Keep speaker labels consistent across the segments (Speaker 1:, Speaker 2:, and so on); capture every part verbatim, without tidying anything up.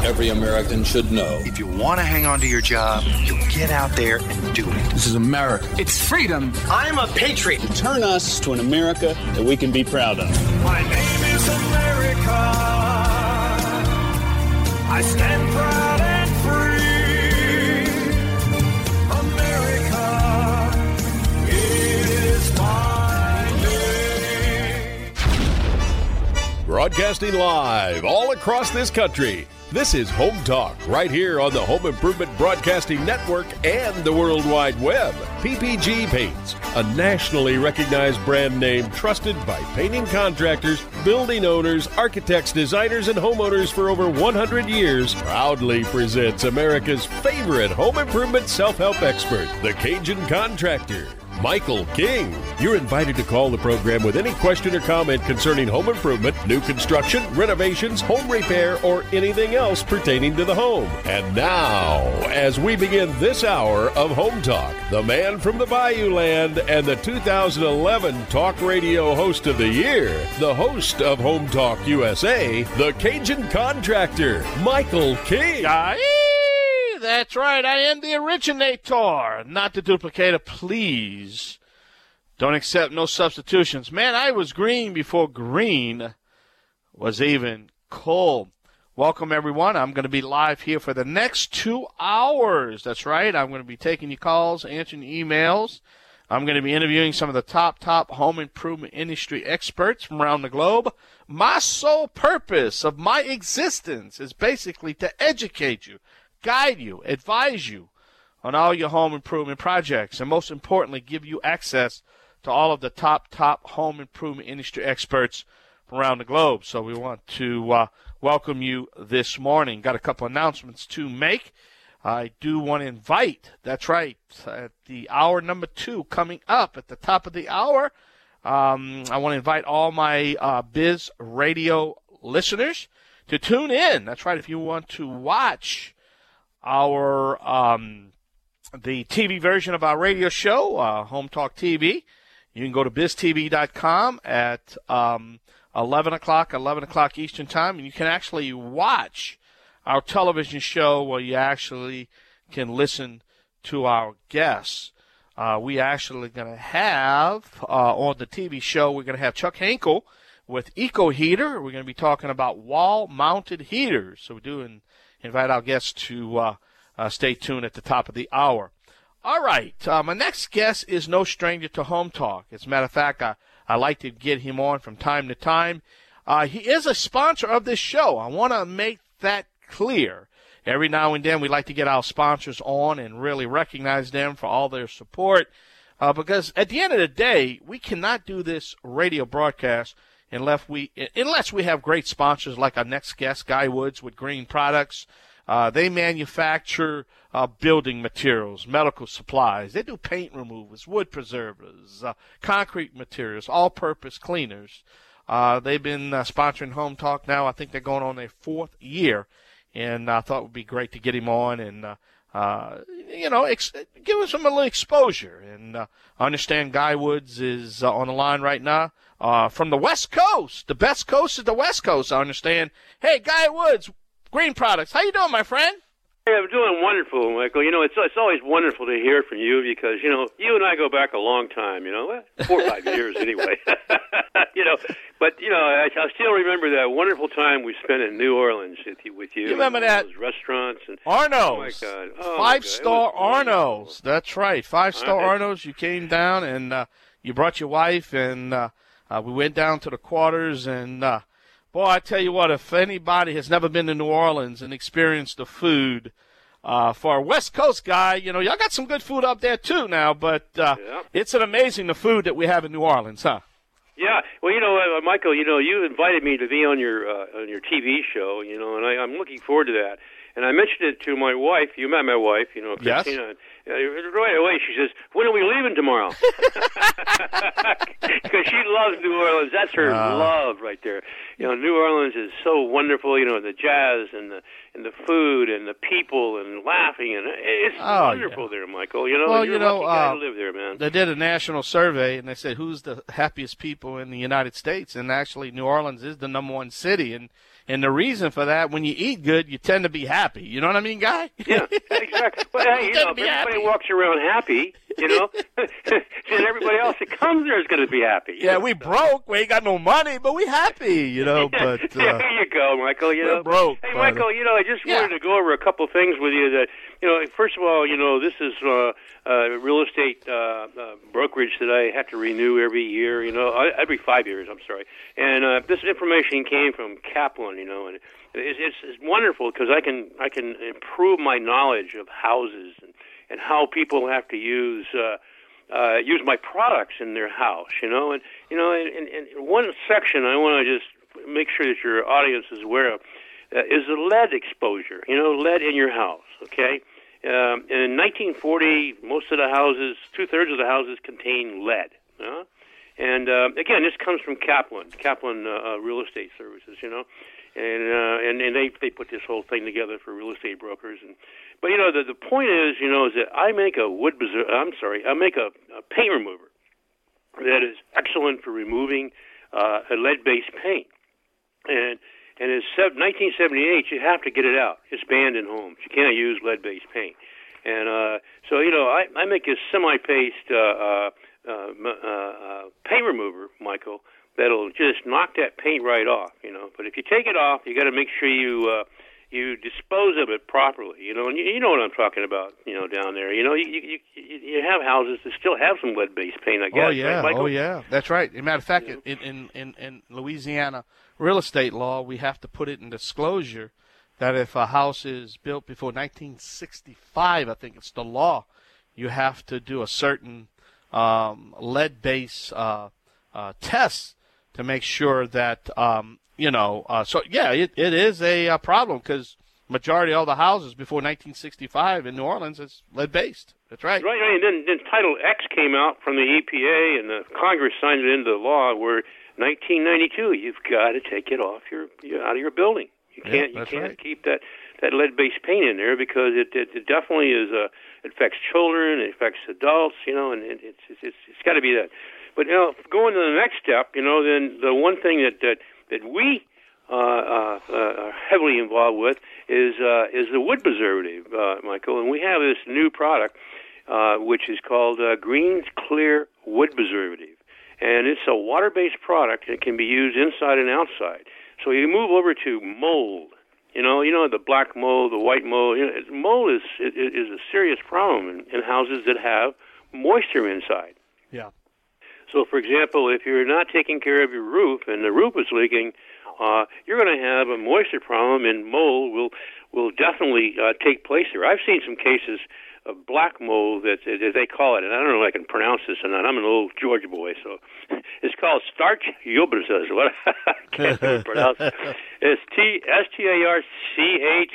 Speaker 1: every American should know.
Speaker 2: If you want to hang on to your job, you'll get out there and do it.
Speaker 1: This is America.
Speaker 3: It's freedom.
Speaker 4: I'm a patriot.
Speaker 5: Turn us to an America that we can be proud of.
Speaker 6: My name is America. I stand proud and free. America is my name.
Speaker 7: Broadcasting live all across this country. This is Home Talk, right here on the Home Improvement Broadcasting Network and the World Wide Web. P P G Paints, a nationally recognized brand name trusted by painting contractors, building owners, architects, designers, and homeowners for over one hundred years, proudly presents America's favorite home improvement self-help expert, the Cajun Contractor, Michael King. You're invited to call the program with any question or comment concerning home improvement, new construction, renovations, home repair, or anything else pertaining to the home. And now, as we begin this hour of Home Talk, the man from the Bayou Land and the two thousand eleven Talk Radio Host of the Year, the host of Home Talk U S A, the Cajun Contractor, Michael King.
Speaker 8: Aye. That's right, I am the originator, not the duplicator. Please don't accept no substitutions. Man, I was green before green was even cool. Welcome, everyone. I'm going to be live here for the next two hours. That's right, I'm going to be taking your calls, answering your emails. I'm going to be interviewing some of the top, top home improvement industry experts from around the globe. My sole purpose of my existence is basically to educate you, guide you, advise you on all your home improvement projects, and most importantly, give you access to all of the top, top home improvement industry experts from around the globe. So we want to uh, welcome you this morning. Got a couple announcements to make. I do want to invite, that's right, at the hour number two coming up at the top of the hour, um, I want to invite all my uh, Biz Radio listeners to tune in. That's right, if you want to watch our um, the T V version of our radio show, uh, Home Talk T V. You can go to biz t v dot com at um, eleven o'clock, eleven o'clock Eastern Time, and you can actually watch our television show where you actually can listen to our guests. Uh, we actually going to have, uh, on the T V show, we're going to have Chuck Henkel with Eco Heater. We're going to be talking about wall-mounted heaters. So we're doing invite our guests to uh, uh, stay tuned at the top of the hour. All right, uh, my next guest is no stranger to Home Talk. As a matter of fact, I, I like to get him on from time to time. Uh, he is a sponsor of this show. I want to make that clear. Every now and then we like to get our sponsors on and really recognize them for all their support, uh, because at the end of the day, we cannot do this radio broadcast Unless we, unless we have great sponsors like our next guest, Guy Woods with Green Products. Uh, they manufacture uh, building materials, medical supplies. They do paint removers, wood preservers, uh, concrete materials, all-purpose cleaners. Uh, they've been uh, sponsoring Home Talk now. I think they're going on their fourth year, and I thought it would be great to get him on and, uh, uh, you know, ex- give us some a little exposure. And uh, I understand Guy Woods is uh, on the line right now. Uh, from the West Coast. The best coast is the West Coast, I understand. Hey, Guy Woods, Green Products. How you doing, my friend?
Speaker 9: Hey, I'm doing wonderful, Michael. You know, it's it's always wonderful to hear from you because, you know, you and I go back a long time, you know, four or five years anyway. you know, but, you know, I, I still remember that wonderful time we spent in New Orleans with you. With you,
Speaker 8: you remember that?
Speaker 9: Those restaurants. And,
Speaker 8: Arno's.
Speaker 9: Oh, my God. Oh,
Speaker 8: Five-star Arno's. That's right. Five-star
Speaker 9: I,
Speaker 8: Arno's. You came down and uh, you brought your wife and uh, uh, we went down to the quarters and, uh, boy, I tell you what, if anybody has never been to New Orleans and experienced the food, Uh, for a West Coast guy, you know, y'all got some good food up there too now, but uh,
Speaker 9: yeah.
Speaker 8: It's an amazing the food that we have in New Orleans, huh?
Speaker 9: Yeah, well, you know, uh, Michael, you know, you invited me to be on your uh, on your T V show, you know, and I, I'm looking forward to that. And I mentioned it to my wife. You met my wife, you know, Christina.
Speaker 8: Yes.
Speaker 9: Uh, right away, she says, "When are we leaving tomorrow?" Because she loves New Orleans. That's her uh, love right there. You know, New Orleans is so wonderful. You know, the jazz and the and the food and the people and laughing and it's
Speaker 8: oh,
Speaker 9: wonderful
Speaker 8: yeah.
Speaker 9: there, Michael. You know,
Speaker 8: well,
Speaker 9: you're
Speaker 8: you know,
Speaker 9: a lucky guy
Speaker 8: uh,
Speaker 9: to live there, man.
Speaker 8: They did a national survey and they said who's the happiest people in the United States, and actually New Orleans is the number one city. And And the reason for that, when you eat good, you tend to be happy. You know what I mean, Guy?
Speaker 9: Yeah, exactly. But hey, you know, if everybody
Speaker 8: happy.
Speaker 9: walks around happy, you know, then everybody else that comes there is going to be happy.
Speaker 8: Yeah,
Speaker 9: know?
Speaker 8: we broke. We ain't got no money, but we happy, you know.
Speaker 9: Yeah,
Speaker 8: But uh,
Speaker 9: yeah, there you go, Michael. You
Speaker 8: we're
Speaker 9: know,
Speaker 8: broke.
Speaker 9: Hey,
Speaker 8: but,
Speaker 9: Michael, you know, I just
Speaker 8: yeah.
Speaker 9: wanted to go over a couple things with you. That you know, first of all, you know, this is uh, uh, real estate uh, uh, brokerage that I have to renew every year. You know, I, every five years. I'm sorry. And uh, this information came from Kaplan. You know, and it's, it's, it's wonderful because I can I can improve my knowledge of houses and, and how people have to use. Uh, Uh, use my products in their house, you know, and you know, in, in, in one section I want to just make sure that your audience is aware of uh, is the lead exposure. You know, lead in your house. Okay, um, in nineteen forty, most of the houses, two thirds of the houses, contain lead. Uh, and uh, again, this comes from Kaplan, Kaplan uh, uh, Real Estate Services. You know, and uh, and and they they put this whole thing together for real estate brokers. And but you know, the the point is, you know, is that I make a wood. I'm sorry, I make a, a paint remover that is excellent for removing uh, a lead-based paint. And and in nineteen seventy-eight, you have to get it out. It's banned in homes. You can't use lead-based paint. And uh, so, you know, I, I make a semi-paste uh, uh, uh, uh, paint remover, Michael, that'll just knock that paint right off, you know. But if you take it off, you got to make sure you uh, you dispose of it properly, you know. And you, you know what I'm talking about, you know, down there. You know, you you, you, you have houses that still have some lead-based paint, I guess.
Speaker 8: Oh, yeah.
Speaker 9: Right, Michael?
Speaker 8: Oh, yeah. That's right. As a matter of fact,
Speaker 9: Yeah.
Speaker 8: in, in, in, in Louisiana real estate law, we have to put it in disclosure that if a house is built before nineteen sixty-five, I think it's the law, you have to do a certain um, lead-based uh, uh, test to make sure that, um, you know, uh, so, yeah, it, it is a, a problem because majority of all the houses before nineteen sixty-five in New Orleans is lead-based. That's right.
Speaker 9: Right, right. And then, then Title X came out from the E P A, and the Congress signed it into law where nineteen ninety-two, you've got to take it off your, your out of your building. You
Speaker 8: Yeah,
Speaker 9: can't you
Speaker 8: that's
Speaker 9: can't
Speaker 8: right.
Speaker 9: keep that, that lead-based paint in there because it, it, it definitely is uh, it affects children, it affects adults, you know, and it, it's it's it's, it's got to be that. But you know, going to the next step, you know, then the one thing that that, that we uh, uh, uh, are heavily involved with is uh, is the wood preservative, uh, Michael, and we have this new product uh, which is called uh, Green's Clear Wood Preservative, and it's a water-based product that can be used inside and outside. So you move over to mold. You know, you know the black mold, the white mold. You know, mold is is a serious problem in, in houses that have moisture inside.
Speaker 8: Yeah.
Speaker 9: So, for example, if you're not taking care of your roof and the roof is leaking, uh, you're going to have a moisture problem, and mold will will definitely uh, take place there. I've seen some cases of black mold that, that they call it, and I don't know if I can pronounce this or not. I'm an old Georgia boy, so it's called starch yubris. What I can't even pronounce it. It's T S T A R C H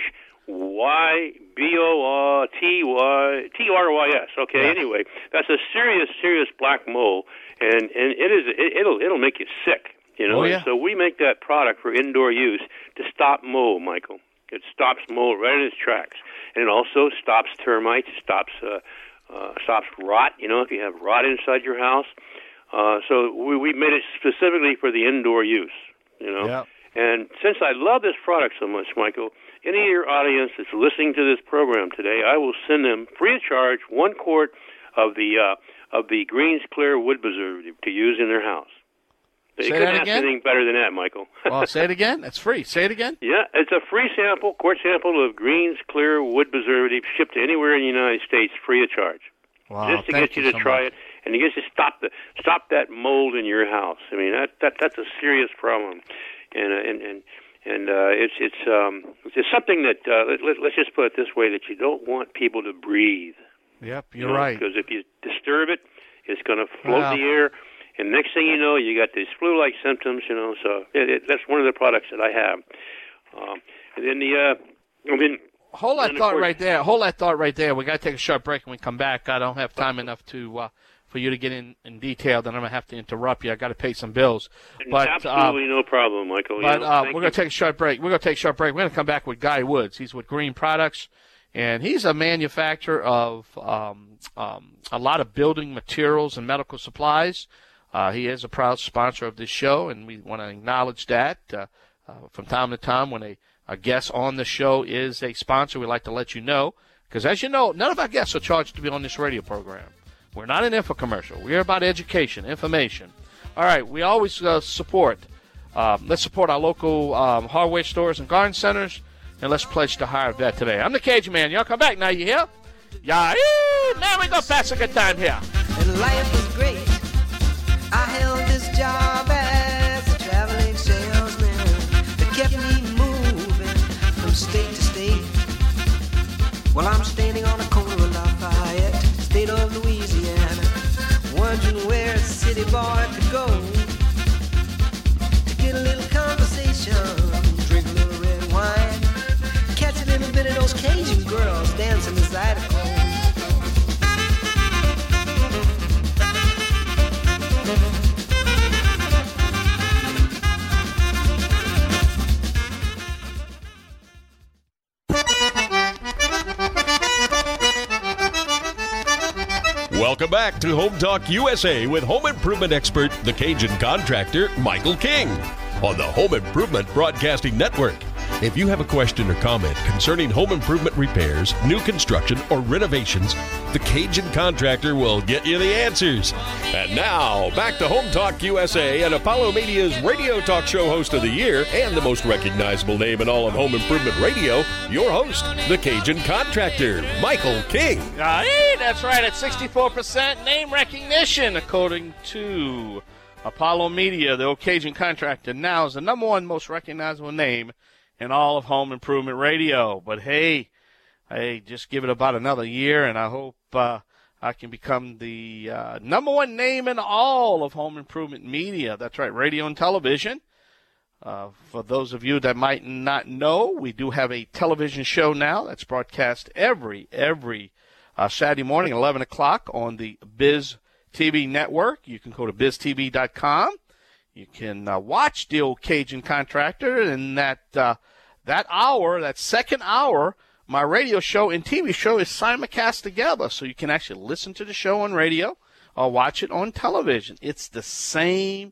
Speaker 9: Y B O R T Y T R Y S. Okay,
Speaker 8: Yeah.
Speaker 9: Anyway, that's a serious, serious black mold, and and it is it, it'll it'll make you sick. You know,
Speaker 8: Oh, yeah.
Speaker 9: and so we make that product for indoor use to stop mold, Michael. It stops mold right in its tracks, and it also stops termites, stops uh, uh, stops rot. You know, if you have rot inside your house, uh, so we we made it specifically for the indoor use. You know,
Speaker 8: Yeah.
Speaker 9: and since I love this product so much, Michael, any of your audience that's listening to this program today, I will send them free of charge one quart of the uh, of the Green's Clear Wood Preservative to use in their house. You
Speaker 8: Say
Speaker 9: couldn't
Speaker 8: that
Speaker 9: ask
Speaker 8: again?
Speaker 9: anything better than that, Michael.
Speaker 8: Well, say it again. It's free. Say it again.
Speaker 9: Yeah, it's a free sample, quart sample of Green's Clear Wood Preservative shipped to anywhere in the United States free of charge.
Speaker 8: Wow.
Speaker 9: Just to
Speaker 8: thank
Speaker 9: get you to
Speaker 8: so
Speaker 9: try
Speaker 8: much.
Speaker 9: it and to get you to stop the stop that mold in your house. I mean, that, that that's a serious problem. And uh, and and and uh, it's it's um it's just something that uh, let, let, let's just put it this way, that you don't want people to breathe.
Speaker 8: Yep,
Speaker 9: you
Speaker 8: you're
Speaker 9: know,
Speaker 8: right.
Speaker 9: Because if you disturb it, it's going to float
Speaker 8: Wow.
Speaker 9: in the air. And next thing you know, you got these flu-like symptoms, you know. So it, it, that's one of the products that I have. Um, and then the, uh, I mean,
Speaker 8: Hold that
Speaker 9: and of
Speaker 8: thought
Speaker 9: course-
Speaker 8: right there. Hold that thought right there. We got to take a short break when we come back. I don't have time enough to uh, for you to get in, in detail. Then I'm gonna have to interrupt you. I got to pay some bills. But
Speaker 9: absolutely
Speaker 8: uh,
Speaker 9: no problem, Michael.
Speaker 8: but
Speaker 9: you know,
Speaker 8: uh,
Speaker 9: thank
Speaker 8: we're
Speaker 9: you.
Speaker 8: gonna take a short break. We're gonna take a short break. We're gonna come back with Guy Woods. He's with Green Products, and he's a manufacturer of um, um, a lot of building materials and medical supplies. Uh, he is a proud sponsor of this show, and we want to acknowledge that. Uh, Uh, from time to time, when a, a guest on the show is a sponsor, we like to let you know. Because as you know, none of our guests are charged to be on this radio program. We're not an infomercial. We're about education, information. All right, we always uh, support. Uh, let's support our local um, hardware stores and garden centers, and let's pledge to hire a vet today. I'm the Cajun Man. Y'all come back now, you hear? Yeah, man, we gonna pass a good time here.
Speaker 1: And life was great. I held this job as a traveling salesman that kept me moving from state to state. Well, I'm standing on the corner of Lafayette, state of Louisiana, wondering where a city boy could go to get a little conversation, drink a little red wine, catch a little bit of those Cajun girls dancing the Zydeco.
Speaker 7: Welcome back to Home Talk U S A with home improvement expert, the Cajun contractor, Michael King, on the Home Improvement Broadcasting Network. If you have a question or comment concerning home improvement repairs, new construction, or renovations, the Cajun Contractor will get you the answers. And now, back to Home Talk U S A and Apollo Media's radio talk show host of the year and the most recognizable name in all of home improvement radio, your host, the Cajun Contractor, Michael King.
Speaker 8: Uh, hey, that's right, at sixty-four percent name recognition, according to Apollo Media. The Cajun Contractor now is the number one most recognizable name in all of home improvement radio. But hey, hey, just give it about another year, and I hope uh, I can become the uh, number one name in all of home improvement media. That's right, radio and television. Uh, for those of you that might not know, we do have a television show now that's broadcast every every uh, Saturday morning at eleven o'clock on the Biz T V network. You can go to biz t v dot com. You can uh, watch the old Cajun Contractor, and that uh, that hour, that second hour, my radio show and T V show is simulcast together, so you can actually listen to the show on radio or watch it on television. It's the same,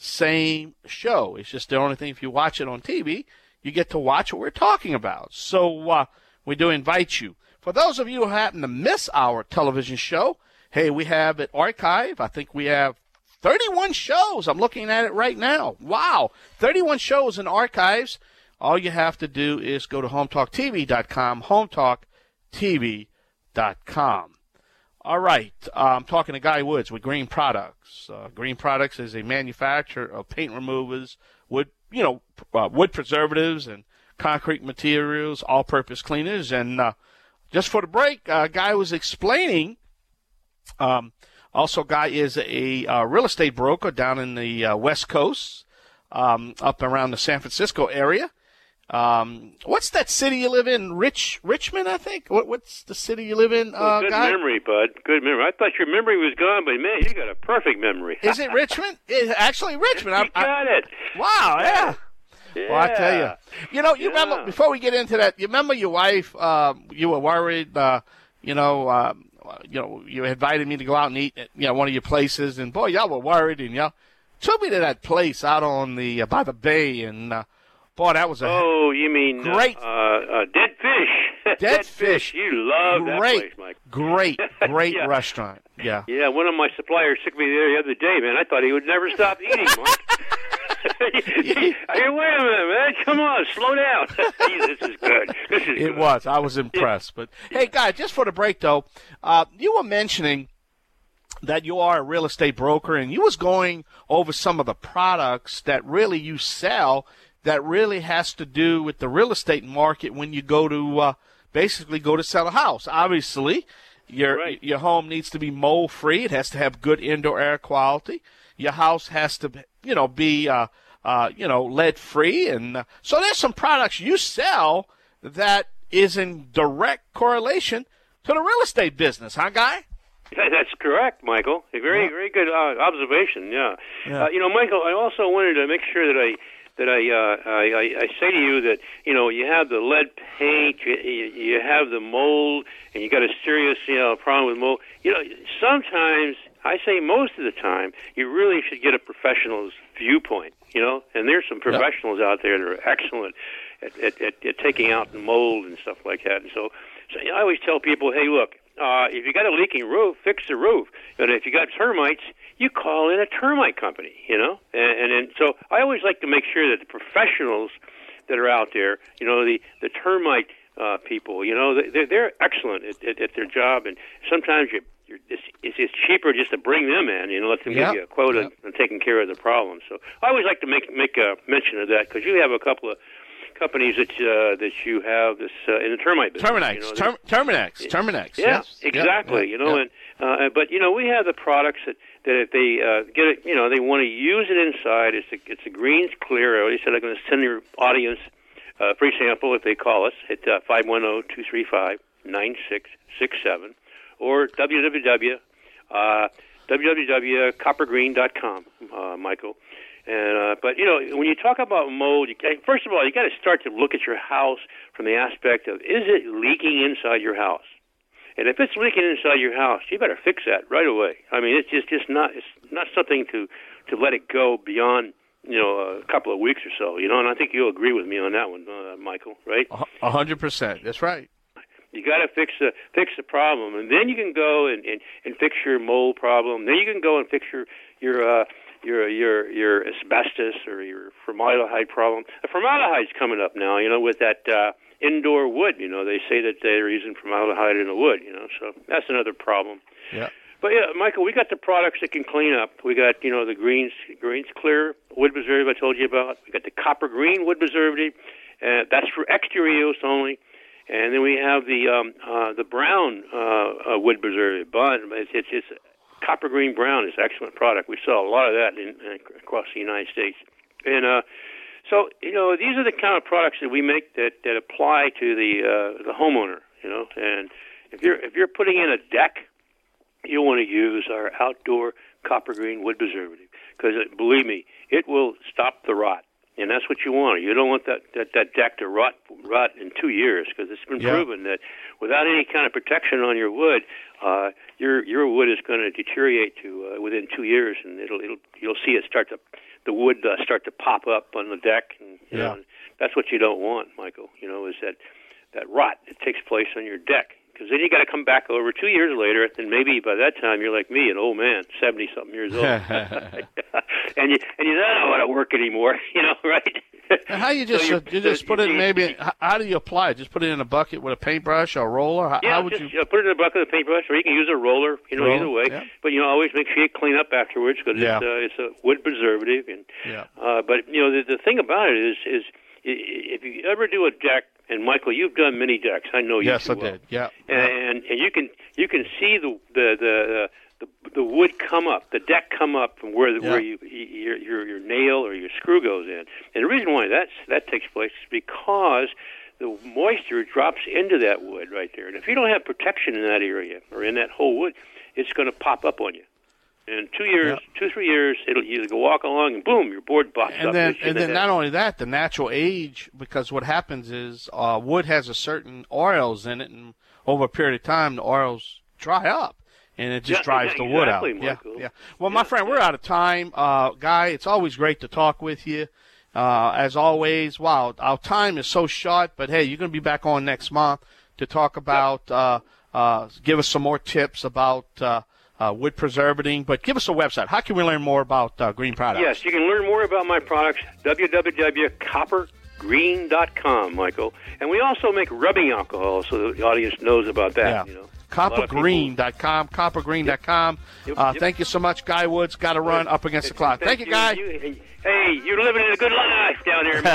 Speaker 8: same show. It's just the only thing, if you watch it on T V, you get to watch what we're talking about. So uh, we do invite you. For those of you who happen to miss our television show, hey, we have it archived. I think we have thirty-one shows. I'm looking at it right now. Wow. thirty-one shows in archives. All you have to do is go to home talk t v dot com, home talk t v dot com. All right. Uh, I'm talking to Guy Woods with Green Products. Uh, Green Products is a manufacturer of paint removers, wood, you know, uh, wood preservatives and concrete materials, all-purpose cleaners. And uh, just for the break, uh, Guy was explaining um, Also, Guy is a uh, real estate broker down in the uh, West Coast, um, up around the San Francisco area. Um, what's that city you live in? Rich Richmond, I think. What, what's the city you live in, uh,
Speaker 9: oh, good
Speaker 8: Guy?
Speaker 9: memory, bud. Good memory. I thought your memory was gone, but man, you got a perfect memory.
Speaker 8: Is it Richmond? It's actually Richmond.
Speaker 9: You
Speaker 8: I,
Speaker 9: got I, it.
Speaker 8: Wow, yeah.
Speaker 9: Yeah.
Speaker 8: Well, I tell you, you know, you
Speaker 9: Yeah.
Speaker 8: remember before we get into that. You remember your wife? Uh, you were worried. Uh, you know, uh, you know, you invited me to go out and eat at, you know, one of your places, and boy, y'all were worried, and y'all took me to that place out on the uh, by the bay, and uh, boy, that was a
Speaker 9: oh, you mean
Speaker 8: great
Speaker 9: uh, uh, Dead Fish?
Speaker 8: Dead Fish.
Speaker 9: You love
Speaker 8: great,
Speaker 9: that place, Mike.
Speaker 8: Great, great
Speaker 9: Yeah.
Speaker 8: restaurant. Yeah.
Speaker 9: Yeah, one of my suppliers took me there the other day, man. I thought he would never stop eating, Mike. Hey, wait a minute, man. Come on, slow down. Jeez, this is good. This is
Speaker 8: It
Speaker 9: good.
Speaker 8: was. I was impressed. But, hey, guys, just for the break, though, uh, you were mentioning that you are a real estate broker, and you was going over some of the products that really you sell that really has to do with the real estate market when you go to uh, basically go to sell a house. Obviously, your
Speaker 9: Right.
Speaker 8: your home needs to be mold-free. It has to have good indoor air quality. Your house has to, you know, be uh, uh, you know, lead-free, and uh, so there's some products you sell that is in direct correlation to the real estate business, huh, Guy?
Speaker 9: That's correct, Michael. A very,
Speaker 8: Yeah.
Speaker 9: very good uh, observation. Yeah.
Speaker 8: Yeah.
Speaker 9: Uh, you know, Michael, I also wanted to make sure that I that I, uh, I, I I say to you that you know you have the lead paint, you, you, you have the mold, and you got a serious you know problem with mold. You know, sometimes I say most of the time, you really should get a professional's viewpoint, you know, and there's some professionals yep. out there that are excellent at, at, at, at taking out the mold and stuff like that. And so, so I always tell people, hey, look, uh, if you got a leaking roof, fix the roof. But if you got termites, you call in a termite company, you know. And, and, and so I always like to make sure that the professionals that are out there, you know, the, the termite uh, people, you know, they're, they're excellent at, at, at their job. And sometimes you You're, it's, it's, it's cheaper just to bring them in, you know, let them
Speaker 8: yep.
Speaker 9: give you a quote
Speaker 8: yep.
Speaker 9: on, on taking care of the problem. So I always like to make make a mention of that because you have a couple of companies that uh, that you have this uh, in the termite business.
Speaker 8: Terminex,
Speaker 9: you know,
Speaker 8: Term, Terminex, Terminex.
Speaker 9: Yeah,
Speaker 8: yes.
Speaker 9: exactly.
Speaker 8: Yep.
Speaker 9: You know,
Speaker 8: yep.
Speaker 9: and uh, but you know we have the products that, that if they uh, get it, you know, they want to use it inside. It's a, it's a Greens Clear. I already said I'm going to send your audience a free sample if they call us at uh, five one zero, two three five, nine six six seven or www. Uh, w w w dot copper green dot com, uh, Michael. And uh, but you know, when you talk about mold, you, first of all, you got to start to look at your house from the aspect of is it leaking inside your house? And if it's leaking inside your house, you better fix that right away. I mean, it's just just not it's not something to to let it go beyond you know a couple of weeks or so. You know, and I think you'll agree with me on that one, uh, Michael. Right?
Speaker 8: A hundred percent. That's right.
Speaker 9: You got to fix the fix the problem, and then you can go and, and, and fix your mold problem. Then you can go and fix your your uh, your your your asbestos or your formaldehyde problem. The formaldehyde's coming up now, you know, with that uh, indoor wood. You know, they say that they're using formaldehyde in the wood. You know, so that's another problem.
Speaker 8: Yeah.
Speaker 9: But yeah, Michael, we got the products that can clean up. We got you know the Greens Greens Clear wood preservative I told you about. We got the Copper Green wood preservative. Uh, that's for exterior use only. And then we have the um, uh, the brown uh, uh, wood preservative. But it's, it's, it's copper green brown is an excellent product. We sell a lot of that in, in, across the United States. And uh, so, you know, these are the kind of products that we make that, that apply to the uh, the homeowner. You know, and if you're if you're putting in a deck, you want to use our outdoor copper green wood preservative because believe me, it will stop the rot. And that's what you want. You don't want that, that, that deck to rot rot in two years because it's been
Speaker 8: yeah.
Speaker 9: proven that without any kind of protection on your wood, uh, your your wood is going to deteriorate to uh, within two years, and it'll it'll you'll see it start to the wood uh, start to pop up on the deck, and you
Speaker 8: yeah.
Speaker 9: know and that's what you don't want, Michael. You know, is that that rot that takes place on your deck. Because then you got to come back over two years later, and maybe by that time you're like me, an old man, seventy something years old, and you and you don't know how to work anymore, you know, right?
Speaker 8: And how you just
Speaker 9: so
Speaker 8: uh, you just put it in maybe? How do you apply it? Just put it in a bucket with a paintbrush or a roller? How,
Speaker 9: yeah,
Speaker 8: how would
Speaker 9: just
Speaker 8: you
Speaker 9: uh, put it in a bucket with a paintbrush, or you can use a roller, you know,
Speaker 8: roller,
Speaker 9: either way.
Speaker 8: Yeah.
Speaker 9: But you know, always make sure you clean up afterwards because
Speaker 8: yeah.
Speaker 9: it's, uh, it's a wood preservative. And
Speaker 8: yeah.
Speaker 9: uh, but you know, the, the thing about it is, is if you ever do a deck. And Michael, you've done many decks. I know you.
Speaker 8: Yes,
Speaker 9: too
Speaker 8: I
Speaker 9: well.
Speaker 8: did. Yeah,
Speaker 9: and and you can you can see the the the the, the wood come up, the deck come up from where the,
Speaker 8: yeah.
Speaker 9: where you your, your your nail or your screw goes in. And the reason why that's that takes place is because the moisture drops into that wood right there. And if you don't have protection in that area or in that whole wood, it's going to pop up on you. In two years, yeah. two, three years, it'll you go walk along and boom, your board pops
Speaker 8: and
Speaker 9: up.
Speaker 8: Then, and then not only that, the natural age, because what happens is uh, wood has a certain oils in it, and over a period of time, the oils dry up, and it just
Speaker 9: yeah,
Speaker 8: dries
Speaker 9: exactly,
Speaker 8: the wood out.
Speaker 9: Michael.
Speaker 8: Yeah, yeah. Well,
Speaker 9: yeah,
Speaker 8: my friend,
Speaker 9: yeah.
Speaker 8: we're out of time. Uh, Guy, it's always great to talk with you. Uh, as always, wow, our time is so short, but hey, you're going to be back on next month to talk about, uh, uh, give us some more tips about uh, Uh, wood preservating, but give us a website. How can we learn more about uh, green products?
Speaker 9: Yes, you can learn more about my products, w w w dot copper green dot com, Michael. And we also make rubbing alcohol so the audience knows about that.
Speaker 8: Yeah.
Speaker 9: You know,
Speaker 8: copper green dot com, copper green dot com.
Speaker 9: Yep,
Speaker 8: Uh,
Speaker 9: yep.
Speaker 8: thank you so much, Guy Woods. Got to run up against the clock. Thank, thank you, Guy.
Speaker 9: You, hey, you're living in a good life down there,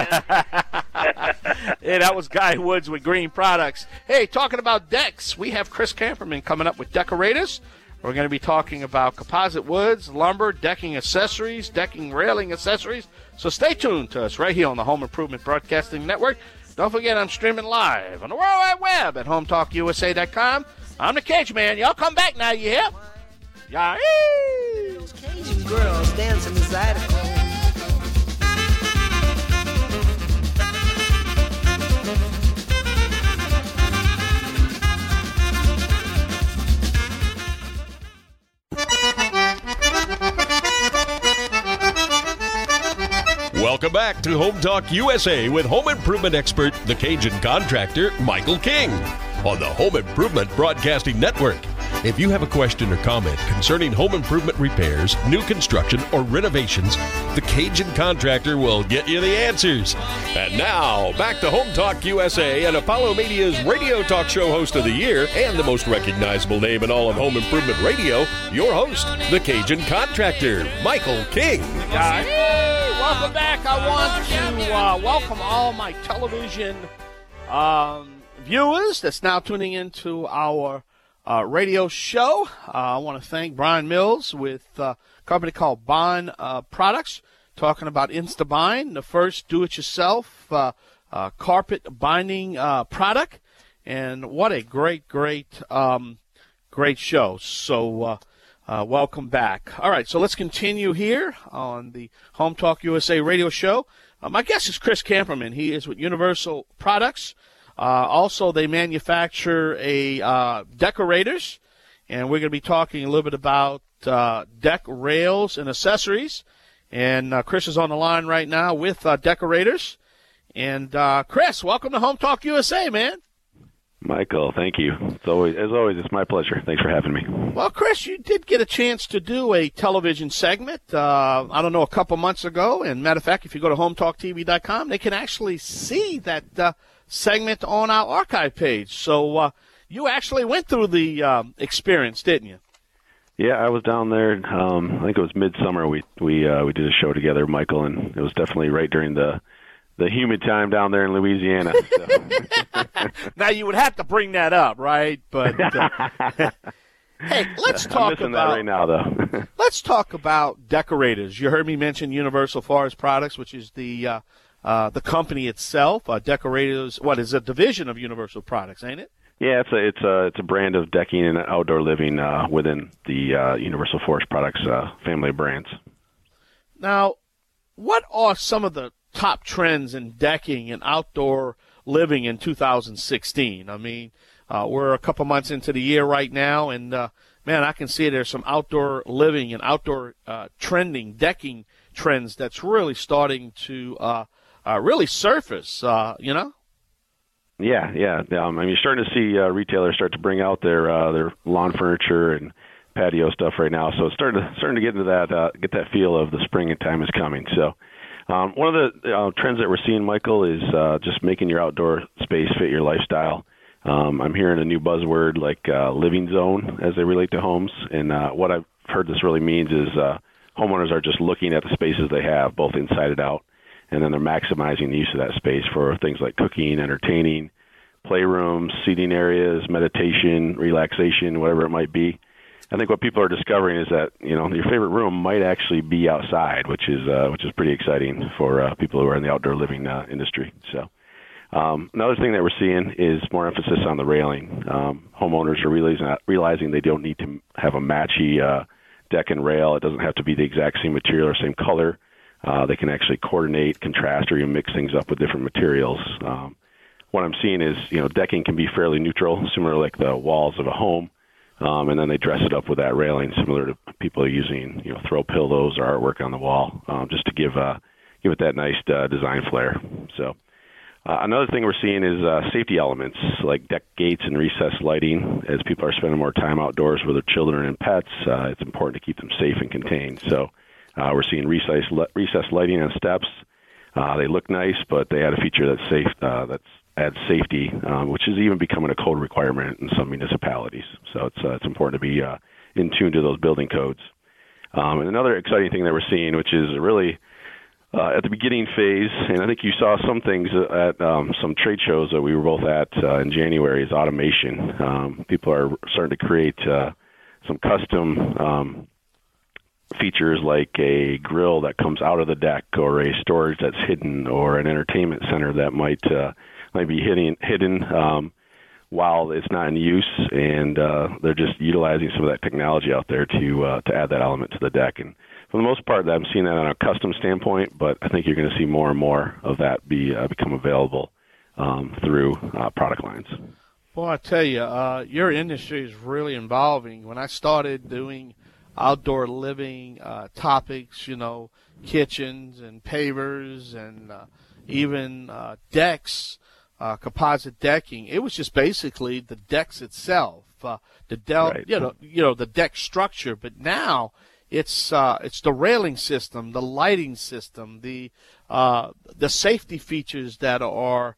Speaker 9: man.
Speaker 8: Hey, that was Guy Woods with Green Products. Hey, talking about decks, we have Chris Camperman coming up with Decorators. We're going to be talking about composite woods, lumber, decking accessories, decking railing accessories. So stay tuned to us right here on the Home Improvement Broadcasting Network. Don't forget I'm streaming live on the World Wide Web at home talk u s a dot com. I'm the Cage Man. Y'all come back now, you hear? Yeah.
Speaker 1: Those Cajun girls dancing the xylophone.
Speaker 7: Welcome back to Home Talk U S A with home improvement expert, the Cajun contractor, Michael King, on the Home Improvement Broadcasting Network. If you have a question or comment concerning home improvement repairs, new construction, or renovations, the Cajun Contractor will get you the answers. And now, back to Home Talk U S A and Apollo Media's radio talk show host of the year and the most recognizable name in all of home improvement radio, your host, the Cajun Contractor, Michael King.
Speaker 8: Uh, hey, welcome back. I want to uh, welcome all my television um, viewers that's now tuning into our Uh, radio show. Uh, I want to thank Brian Mills with uh, a company called Bond uh, Products, talking about InstaBind, the first do-it-yourself uh, uh, carpet binding uh, product. And what a great, great, um, great show. So uh, uh, welcome back. All right, so let's continue here on the Home Talk U S A radio show. Uh, my guest is Chris Camperman. He is with Universal Products. Uh, also, they manufacture a uh, decorators, and we're going to be talking a little bit about uh, deck rails and accessories. And uh, Chris is on the line right now with uh, decorators. And uh, Chris, welcome to Home Talk U S A, man.
Speaker 3: Michael, thank you. It's always, as always, it's my pleasure. Thanks for having me.
Speaker 8: Well, Chris, you did get a chance to do a television segment, uh, I don't know, a couple months ago. And matter of fact, if you go to home talk t v dot com, they can actually see that uh, segment on our archive page. So uh, you actually went through the um, experience, didn't you?
Speaker 3: Yeah, I was down there. Um, I think it was midsummer. We we uh, we did a show together, Michael, and it was definitely right during the the humid time down there in Louisiana. So.
Speaker 8: Now you would have to bring that up, right? But uh, hey, let's talk
Speaker 3: I'm missing
Speaker 8: about
Speaker 3: that right now, though.
Speaker 8: let's talk about decorators. You heard me mention Universal Forest Products, which is the uh, uh, the company itself. Uh, decorators, what is a division of Universal Products, ain't it?
Speaker 3: Yeah, it's a it's a it's a brand of decking and outdoor living uh, within the uh, Universal Forest Products uh, family of brands.
Speaker 8: Now, what are some of the top trends in decking and outdoor living in two thousand sixteen? I mean, uh, we're a couple months into the year right now, and uh, man, I can see there's some outdoor living and outdoor uh, trending decking trends that's really starting to uh, uh, really surface. Uh, you know.
Speaker 3: Yeah, yeah. Um, I mean, you're starting to see uh, retailers start to bring out their uh, their lawn furniture and patio stuff right now. So it's starting to starting to get into that uh, get that feel of the spring and time is coming. So um, one of the uh, trends that we're seeing, Michael, is uh, just making your outdoor space fit your lifestyle. Um, I'm hearing a new buzzword like uh, living zone as they relate to homes, and uh, what I've heard this really means is uh, homeowners are just looking at the spaces they have, both inside and out. And then they're maximizing the use of that space for things like cooking, entertaining, playrooms, seating areas, meditation, relaxation, whatever it might be. I think what people are discovering is that, you know, your favorite room might actually be outside, which is uh, which is pretty exciting for uh, people who are in the outdoor living uh, industry. So um, another thing that we're seeing is more emphasis on the railing. Um, homeowners are realizing, realizing they don't need to have a matchy uh, deck and rail. It doesn't have to be the exact same material or same color. Uh, they can actually coordinate, contrast, or even mix things up with different materials. Um, what I'm seeing is, you know, decking can be fairly neutral, similar like the walls of a home, um, and then they dress it up with that railing, similar to people using, you know, throw pillows or artwork on the wall, um, just to give uh, give it that nice uh, design flair. So uh, another thing we're seeing is uh, safety elements like deck gates and recessed lighting. As people are spending more time outdoors with their children and pets, uh, it's important to keep them safe and contained. So Uh, we're seeing recessed, recessed lighting on steps. Uh, they look nice, but they add a feature that's safe, uh, that adds safety, um, which is even becoming a code requirement in some municipalities. So it's uh, it's important to be uh, in tune to those building codes. Um, and another exciting thing that we're seeing, which is really uh, at the beginning phase, and I think you saw some things at um, some trade shows that we were both at uh, in January, is automation. Um, people are starting to create uh, some custom um features like a grill that comes out of the deck, or a storage that's hidden, or an entertainment center that might uh, might be hidden hidden um, while it's not in use, and uh, they're just utilizing some of that technology out there to uh, to add that element to the deck. And for the most part, I'm seeing that on a custom standpoint, but I think you're going to see more and more of that be uh, become available um, through uh, product lines. Well,
Speaker 8: I tell you, uh, your industry is really evolving. When I started doing outdoor living uh, topics, you know, kitchens and pavers and uh, even uh, decks, uh, composite decking. It was just basically the decks itself, uh, the del-
Speaker 3: right.
Speaker 8: you know, you know, the deck structure. But now it's uh, it's the railing system, the lighting system, the uh, the safety features that are.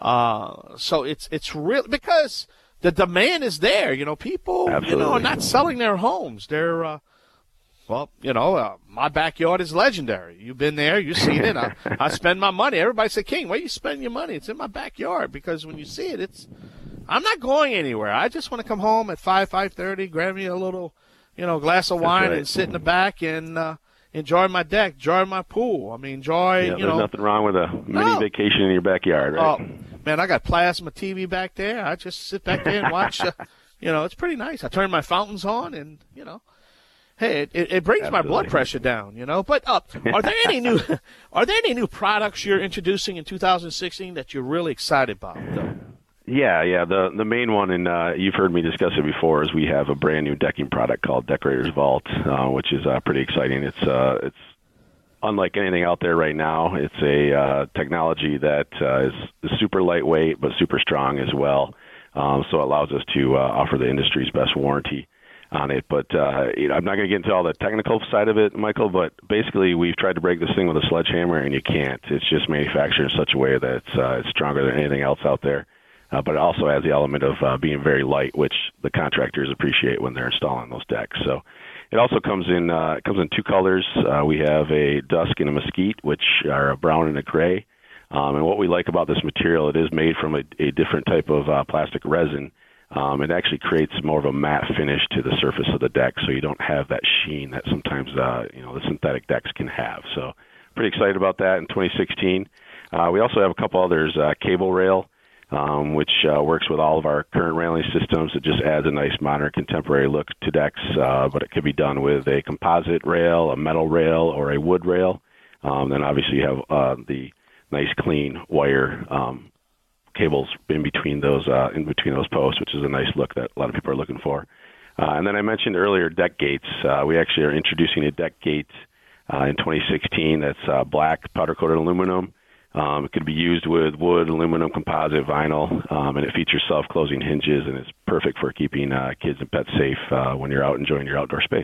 Speaker 8: Uh, so it's it's real because the demand is there. You know, people
Speaker 3: Absolutely.
Speaker 8: you know are not selling their homes. They're uh, well, you know, uh, my backyard is legendary. You've been there, you've seen it. I, I spend my money. Everybody say, King, where you spend your money? It's in my backyard because when you see it, it's. I'm not going anywhere. I just want to come home at five, five thirty, grab me a little, you know, glass of wine
Speaker 3: right.
Speaker 8: and sit in the back and uh, enjoy my deck, enjoy my pool. I mean, enjoy,
Speaker 3: yeah,
Speaker 8: you
Speaker 3: there's
Speaker 8: know.
Speaker 3: nothing wrong with a mini
Speaker 8: No.
Speaker 3: vacation in your backyard, right?
Speaker 8: Oh, man, I got plasma T V back there. I just sit back there and watch. Uh, you know, it's pretty nice. I turn my fountains on and, you know. Hey, it, it brings
Speaker 3: Absolutely.
Speaker 8: my blood pressure down, you know. But uh, are there any new are there any new products you're introducing in two thousand sixteen that you're really excited about? Though?
Speaker 3: Yeah, yeah. The the main one, and uh, you've heard me discuss it before, is we have a brand new decking product called Decorator's Vault, uh, which is uh, pretty exciting. It's uh, it's unlike anything out there right now. It's a uh, technology that uh, is, is super lightweight but super strong as well. Um, so it allows us to uh, offer the industry's best warranty on it. But uh, you know, I'm not going to get into all the technical side of it, Michael, but basically we've tried to break this thing with a sledgehammer, and you can't. It's just manufactured in such a way that it's, uh, it's stronger than anything else out there. Uh, but it also has the element of uh, being very light, which the contractors appreciate when they're installing those decks. So it also comes in uh, it comes in two colors. Uh, we have a dusk and a mesquite, which are a brown and a gray. Um, and what we like about this material, it is made from a, a different type of uh, plastic resin. Um, it actually creates more of a matte finish to the surface of the deck, so you don't have that sheen that sometimes uh, you know the synthetic decks can have. So pretty excited about that in twenty sixteen. Uh, we also have a couple others, uh, cable rail, um, which uh, works with all of our current railing systems. It just adds a nice modern contemporary look to decks, uh, but it could be done with a composite rail, a metal rail, or a wood rail. Um, then obviously you have uh, the nice clean wire um, cables in between those uh, in between those posts, which is a nice look that a lot of people are looking for. Uh, and then I mentioned earlier deck gates. Uh, we actually are introducing a deck gate uh, in twenty sixteen that's uh, black powder-coated aluminum. Um, it could be used with wood, aluminum, composite, vinyl, um, and it features self-closing hinges, and it's perfect for keeping uh, kids and pets safe uh, when you're out enjoying your outdoor space.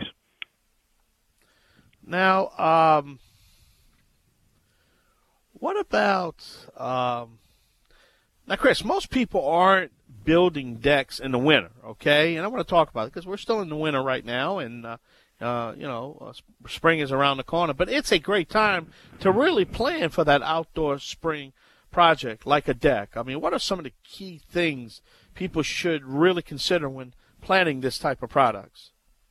Speaker 8: Now, um, what about um, now, Chris? Most people aren't building decks in the winter, okay? And I want to talk about it because we're still in the winter right now, and uh, uh, you know, uh, spring is around the corner. But it's a great time to really plan for that outdoor spring project, like a deck. I mean, what are some of the key things people should really consider when planning this type of products?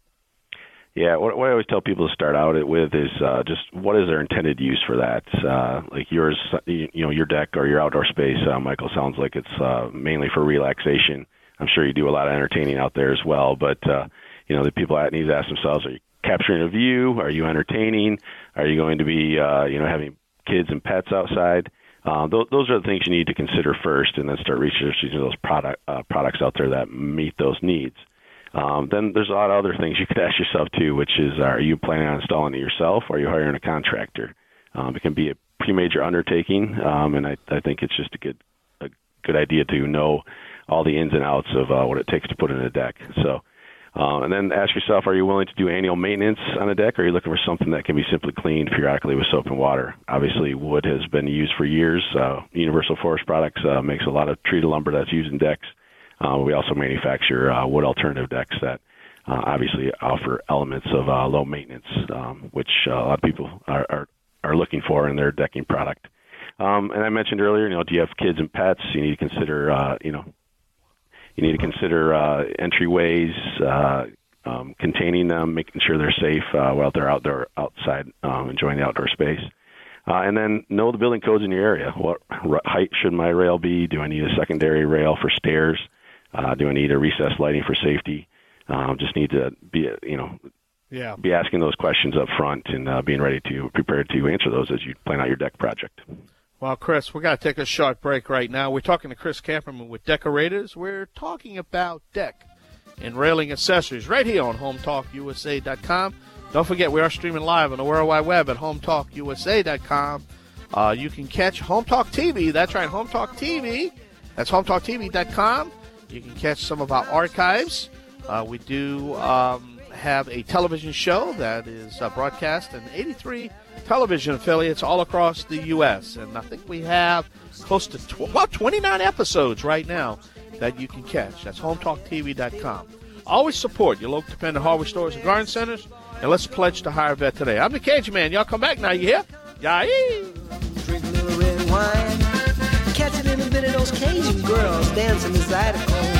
Speaker 3: Yeah, what, what I always tell people to start out with is uh, just what is their intended use for that. Uh, like yours, you know, your deck or your outdoor space, uh, Michael, sounds like it's uh, mainly for relaxation. I'm sure you do a lot of entertaining out there as well, but uh, you know, the people need to ask themselves: are you capturing a view? Are you entertaining? Are you going to be, uh, you know, having kids and pets outside? Uh, those, those are the things you need to consider first, and then start researching those product uh, products out there that meet those needs. Um, then there's a lot of other things you could ask yourself too, which is, are you planning on installing it yourself, or are you hiring a contractor? Um, it can be a pretty major undertaking, um, and I, I think it's just a good a good idea to know all the ins and outs of uh, what it takes to put in a deck. So, uh, and then ask yourself, are you willing to do annual maintenance on a deck, or are you looking for something that can be simply cleaned periodically with soap and water? Obviously, wood has been used for years. Uh, Universal Forest Products uh, makes a lot of treated lumber that's used in decks. Uh, we also manufacture uh, wood alternative decks that uh, obviously offer elements of uh, low maintenance, um, which uh, a lot of people are, are, are looking for in their decking product. Um, and I mentioned earlier, you know, do you have kids and pets? You need to consider, uh, you know, you need to consider uh, entryways, uh, um, containing them, making sure they're safe uh, while they're out there outside um, enjoying the outdoor space. Uh, and then know the building codes in your area. What r- height should my rail be? Do I need a secondary rail for stairs? Uh, do I need a recessed lighting for safety? Um, just need to be, you know,
Speaker 8: yeah.
Speaker 3: be asking those questions up front and uh, being ready to prepared to answer those as you plan out your deck project.
Speaker 8: Well, Chris, we're going to take a short break right now. We're talking to Chris Camperman with Decorators. We're talking about deck and railing accessories right here on home talk u s a dot com. Don't forget, we are streaming live on the World Wide Web at home talk u s a dot com. Uh, you can catch Home Talk T V. That's right, Home Talk T V. That's home talk t v dot com. You can catch some of our archives. Uh, we do um, have a television show that is uh, broadcast in eighty-three television affiliates all across the U S And I think we have close to tw- well, twenty-nine episodes right now that you can catch. That's home talk t v dot com. Always support your local independent hardware stores and garden centers, and let's pledge to hire a vet today. I'm the Cajun Man. Y'all come back now. You hear? Yay!
Speaker 1: Drink a little red wine, catch a little bit of those Cajun girls dancing the Zydeco.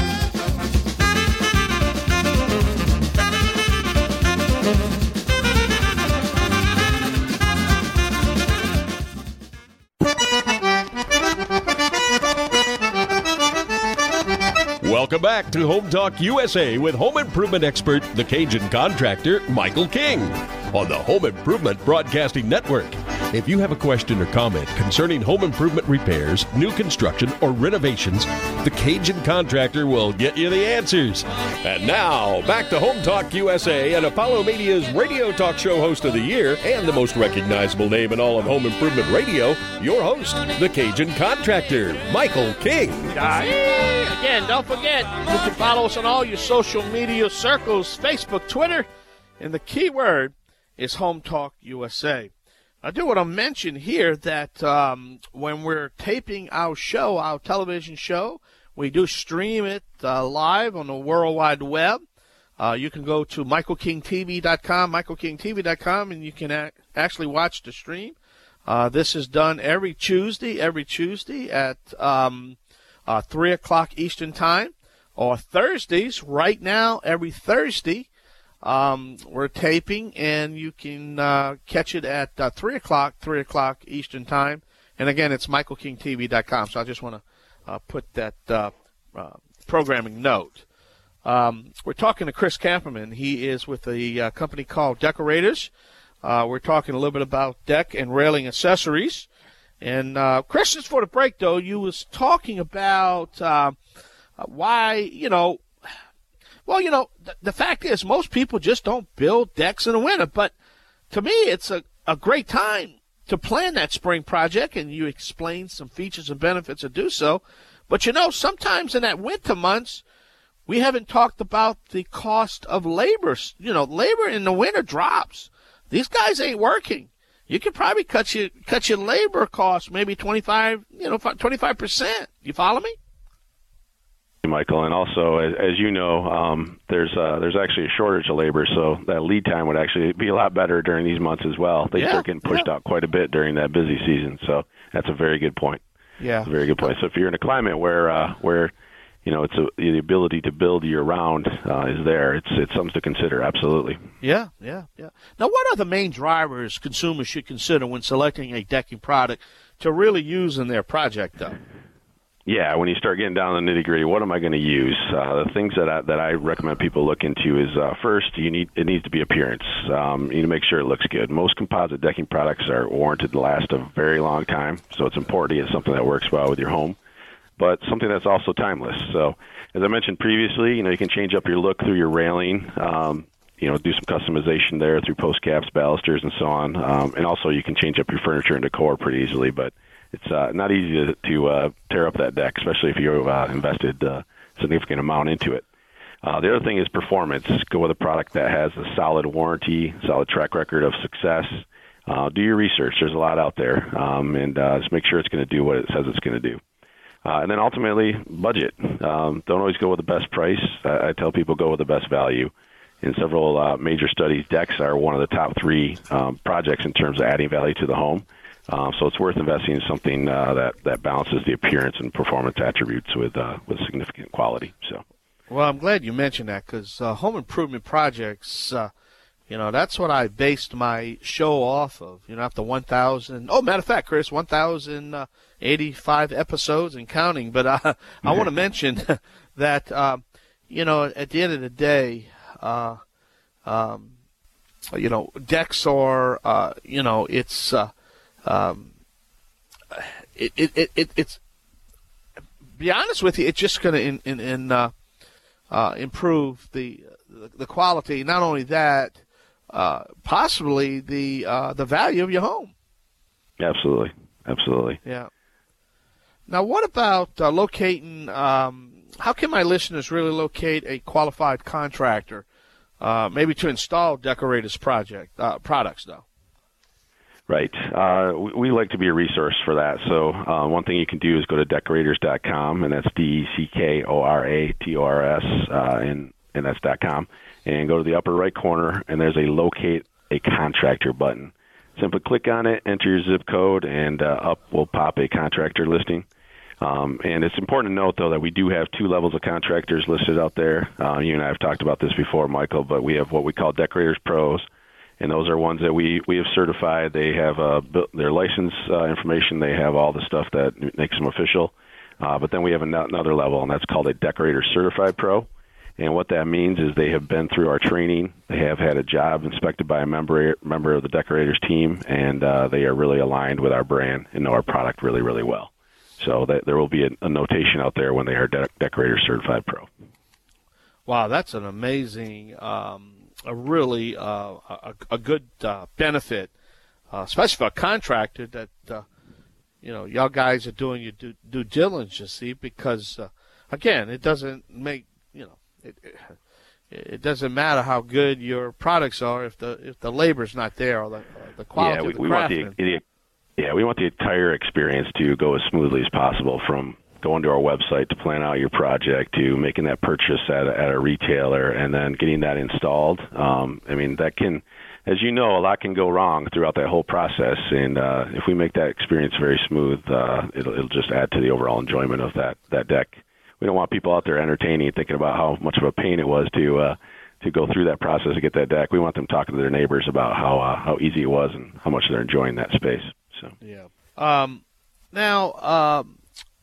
Speaker 7: Welcome back to Home Talk U S A with home improvement expert, the Cajun contractor, Michael King, on the Home Improvement Broadcasting Network. If you have a question or comment concerning home improvement repairs, new construction, or renovations, the Cajun contractor will get you the answers. And now, back to Home Talk U S A and Apollo Media's radio talk show host of the year and the most recognizable name in all of home improvement radio, your host, the Cajun contractor, Michael King.
Speaker 8: Yay! Again, don't forget, you can follow us on all your social media circles, Facebook, Twitter, and the key word is Home Talk U S A. I do want to mention here that um, when we're taping our show, our television show, we do stream it uh, live on the World Wide Web. Uh, you can go to michael king t v dot com, michael king t v dot com, and you can a- actually watch the stream. Uh, this is done every Tuesday, every Tuesday at um, uh, three o'clock Eastern Time, or Thursdays. Right now, every Thursday, Um, we're taping, and you can uh, catch it at uh, three o'clock, three o'clock Eastern Time. And again, it's michael king t v dot com. So I just want to uh, put that uh, uh, programming note. Um, we're talking to Chris Camperman. He is with a uh, company called Decorators. Uh, we're talking a little bit about deck and railing accessories. And uh, Chris, just for the break, though, you was talking about uh, why, you know, Well, you know, th- the fact is most people just don't build decks in the winter. But to me, it's a, a great time to plan that spring project, and you explain some features and benefits to do so. But, you know, sometimes in that winter months, we haven't talked about the cost of labor. You know, labor in the winter drops. These guys ain't working. You could probably cut your, cut your labor costs maybe twenty-five, you know, twenty-five percent. You follow me?
Speaker 3: Michael, and also, as, as you know, um, there's uh, there's actually a shortage of labor, so that lead time would actually be a lot better during these months as well. They
Speaker 8: yeah,
Speaker 3: start getting pushed
Speaker 8: yeah.
Speaker 3: out quite a bit during that busy season, so that's a very good point.
Speaker 8: Yeah,
Speaker 3: that's a very good point. So if you're in a climate where uh, where you know it's a, the ability to build year round uh, is there, it's it's something to consider. Absolutely.
Speaker 8: Yeah, yeah, yeah. Now, what are the main drivers consumers should consider when selecting a decking product to really use in their project, though?
Speaker 3: Yeah, when you start getting down to the nitty gritty, what am I going to use? Uh, the things that I, that I recommend people look into is uh, first, you need it needs to be appearance. Um, you need to make sure it looks good. Most composite decking products are warranted to last a very long time, so it's important to get something that works well with your home, but something that's also timeless. So, as I mentioned previously, you know you can change up your look through your railing. Um, you know, do some customization there through post caps, balusters, and so on. Um, and also, you can change up your furniture and decor pretty easily, but it's uh, not easy to, to uh, tear up that deck, especially if you've uh, invested a uh, significant amount into it. Uh, the other thing is performance. Go with a product that has a solid warranty, solid track record of success. Uh, do your research. There's a lot out there, um, and uh, just make sure it's going to do what it says it's going to do. Uh, and then ultimately, budget. Um, don't always go with the best price. I, I tell people go with the best value. In several uh, major studies, decks are one of the top three um, projects in terms of adding value to the home. Um, so it's worth investing in something uh, that, that balances the appearance and performance attributes with uh, with significant quality. So,
Speaker 8: well, I'm glad you mentioned that because uh, home improvement projects, uh, you know, that's what I based my show off of. You know, after one thousand, oh, matter of fact, Chris, one thousand eighty-five episodes and counting. But uh, I want to mention that, uh, you know, at the end of the day, uh, um, you know, decks are, uh, you know, it's. Uh, Um, it, it, it, it, it's, be honest with you, it's just going to, in, in, in uh, uh, improve the, the the quality. Not only that, uh, possibly the uh, the value of your home.
Speaker 3: Absolutely, absolutely.
Speaker 8: Yeah. Now, what about uh, locating? Um, how can my listeners really locate a qualified contractor, uh, maybe to install Decorators project uh, products, though?
Speaker 3: Right. Uh, we, we like to be a resource for that. So uh, one thing you can do is go to Decorators dot com, and that's D E C K O R A T O R S, uh, and, and that's .com, and go to the upper right corner, and there's a Locate a Contractor button. Simply click on it, enter your zip code, and uh, up will pop a contractor listing. Um, and it's important to note, though, that we do have two levels of contractors listed out there. Uh, you and I have talked about this before, Michael, but we have what we call Decorators Pros, and those are ones that we, we have certified. They have uh, their license uh, information. They have all the stuff that makes them official. Uh, but then we have another level, and that's called a Decorator Certified Pro. And what that means is they have been through our training. They have had a job inspected by a member member of the Decorators team, and uh, they are really aligned with our brand and know our product really, really well. So that there will be a, a notation out there when they are De- Decorator Certified Pro.
Speaker 8: Wow, that's an amazing, um, a really uh, a, a good uh, benefit, uh, especially for a contractor that, uh, you know, y'all guys are doing your due, due diligence, you see, because, uh, again, it doesn't make, you know, it, it, it doesn't matter how good your products are if the if the labor's not there or the, or the quality
Speaker 3: yeah, we,
Speaker 8: of the
Speaker 3: we want
Speaker 8: craftsman.
Speaker 3: the, the Yeah, we want the entire experience to go as smoothly as possible, from going to our website to plan out your project to making that purchase at a, at a retailer and then getting that installed. Um, I mean, that can, as you know, a lot can go wrong throughout that whole process. And uh, if we make that experience very smooth, uh, it'll, it'll just add to the overall enjoyment of that, that deck. We don't want people out there entertaining and thinking about how much of a pain it was to uh, to go through that process to get that deck. We want them talking to their neighbors about how uh, how easy it was and how much they're enjoying that space. So
Speaker 8: yeah. Um, now, um,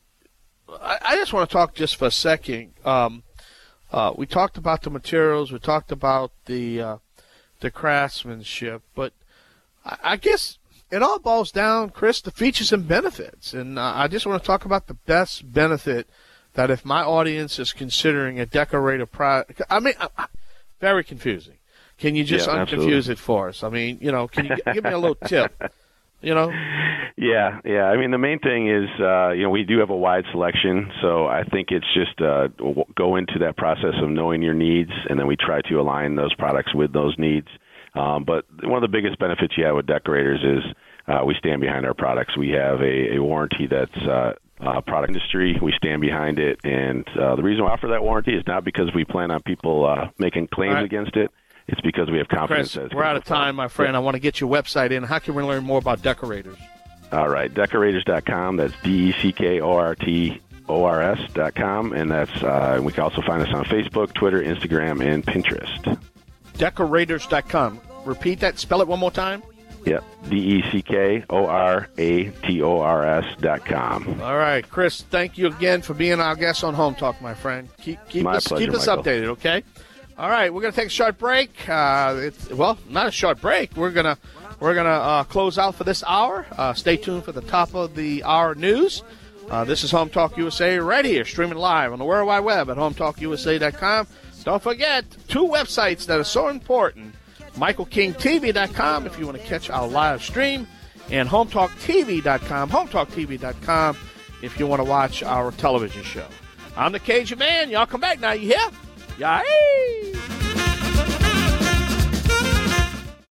Speaker 8: I, I just want to talk just for a second. Um, uh, we talked about the materials. We talked about the uh, the craftsmanship, but I, I guess it all boils down, Chris, to features and benefits. And uh, I just want to talk about the best benefit that if my audience is considering a Decorator product, I mean, uh, very confusing. Can you just
Speaker 3: yeah,
Speaker 8: unconfuse
Speaker 3: absolutely.
Speaker 8: it for us? I mean, you know, can you g- give me a little tip? You know?
Speaker 3: Yeah, yeah. I mean, the main thing is, uh, you know, we do have a wide selection, so I think it's just uh, go into that process of knowing your needs, and then we try to align those products with those needs. Um, but one of the biggest benefits you have with Decorators is uh, we stand behind our products. We have a, a warranty that's uh, uh, product industry. We stand behind it, and uh, the reason we offer that warranty is not because we plan on people uh, making claims
Speaker 8: right.
Speaker 3: against it. It's because we have confidence.
Speaker 8: Chris, we're out of time, my friend. I want to get your website in. How can we learn more about Decorators?
Speaker 3: All right, Decorators dot com. That's D E C K O R T O R S dot com, and that's uh, we can also find us on Facebook, Twitter, Instagram, and Pinterest.
Speaker 8: Decorators dot com. Repeat that. Spell it one more time.
Speaker 3: Yep, D E C K O R A T O R S dot com.
Speaker 8: All right, Chris, thank you again for being our guest on Home Talk, my friend. Keep keep
Speaker 3: My
Speaker 8: us
Speaker 3: pleasure,
Speaker 8: keep us
Speaker 3: Michael.
Speaker 8: updated, okay? All right, we're gonna take a short break. Uh, it's, well, not a short break. We're gonna we're gonna uh, close out for this hour. Uh, stay tuned for the top of the hour news. Uh, this is Home Talk U S A right here, streaming live on the World Wide Web at home talk U S A dot com. Don't forget two websites that are so important: Michael King T V dot com if you want to catch our live stream, and home talk T V dot com, home talk T V dot com if you want to watch our television show. I'm the Cajun Man. Y'all come back now. You hear? Yay!